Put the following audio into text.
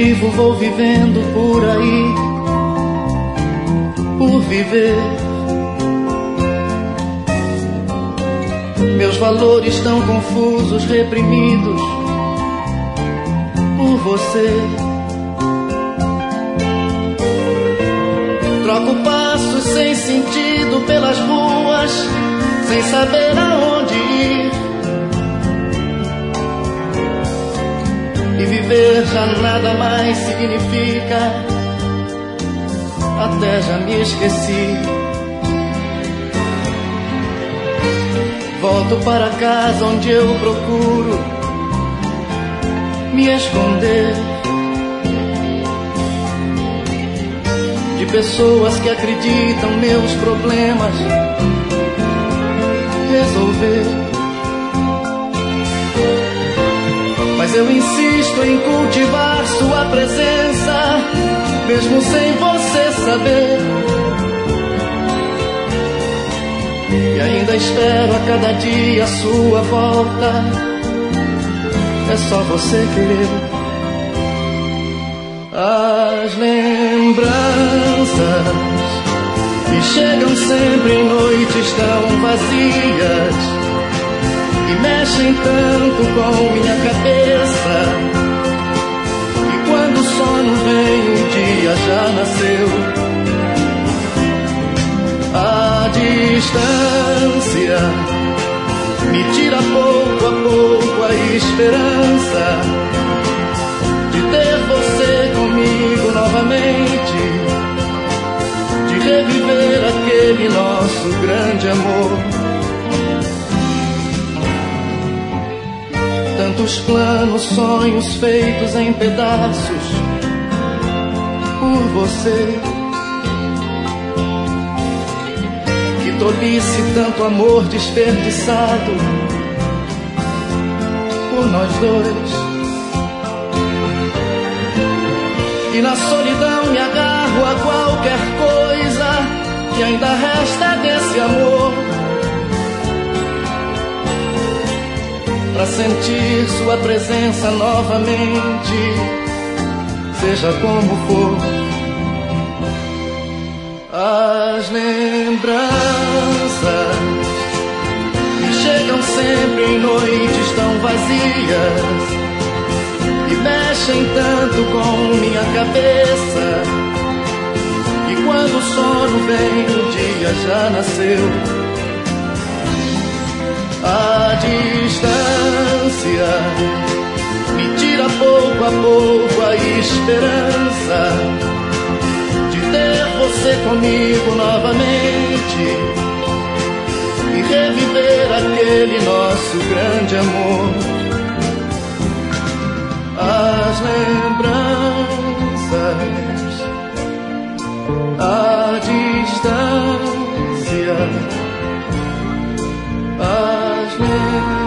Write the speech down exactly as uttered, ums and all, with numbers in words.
vivo, vou vivendo por aí, por viver. Meus valores tão confusos, reprimidos por você. Troco passos sem sentido pelas ruas, sem saber aonde ir. E viver já nada mais significa, até já me esqueci. Volto para casa onde eu procuro me esconder de pessoas que acreditam meus problemas resolver. Mas eu insisto em cultivar sua presença, mesmo sem você saber. E ainda espero a cada dia a sua volta, é só você querer. As lembranças que chegam sempre em noites tão vazias e mexem tanto com minha cabeça. E quando o sono vem, um dia já nasceu. A distância me tira pouco a pouco a esperança de ter você comigo novamente, de reviver aquele nosso grande amor. Tantos planos, sonhos feitos em pedaços por você. Que tolice, tanto amor desperdiçado por nós dois. E na solidão me agarro a qualquer coisa que ainda resta desse amor, pra sentir sua presença novamente, seja como for. As lembranças me chegam sempre em noites tão vazias e mexem tanto com minha cabeça, que quando o sono vem, o dia já nasceu. A distância me tira pouco a pouco a esperança de ter você comigo novamente e reviver aquele nosso grande amor. As lembranças, a distância, as lembranças.